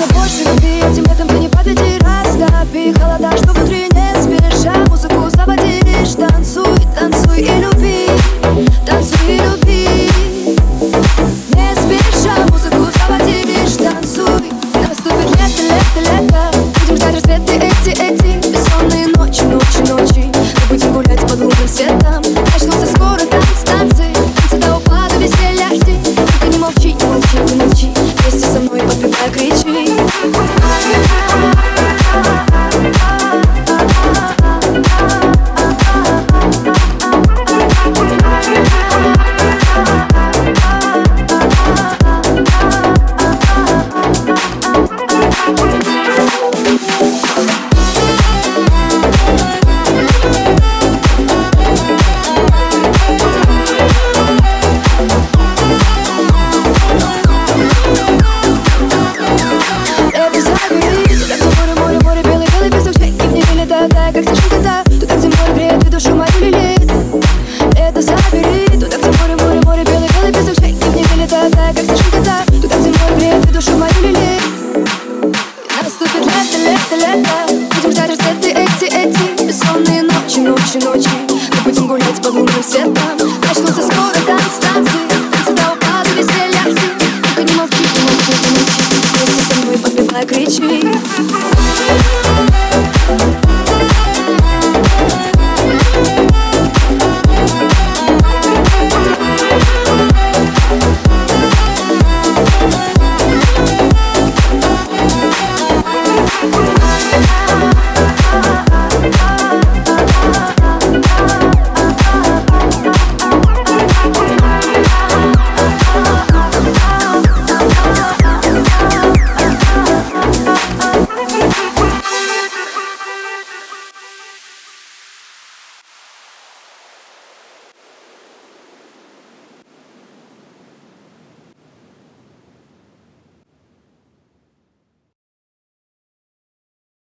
хочется больше любви, этим летом ты не победи. Растопи холода, что внутри не спеша. Музыку заводишь, танцуй, танцуй и люби, танцуй и люби. Не спеша, музыку заводишь, танцуй. Наступит лето, лето, лето. Будем ждать рассветы эти бессонные ночи, ночи, ночи. Мы будем гулять под лунным светом. Начнутся скоро танцы, танцы, танцы до упада, веселья жди. Только не молчи, не молчи, не молчи. Вместе со мной подпевай, кричи. Как снежинка-то, туда, где море греет, и душу мою лелеет. Это забери, туда, где море, море, море, белый, белый песок, шейки в небе летают, как снежинка-то, туда, где море греет, и душу мою лелеет. Наступит лето, лето, лето. Будем ждать рассветы эти бессонные ночи, ночи, ночи. Мы будем гулять под лунным светом. Начнутся скоро танцы, танцы, танцы до упада, веселья жди. Только не молчи, не молчи, не молчи. Вместе со мной подпевай, кричи.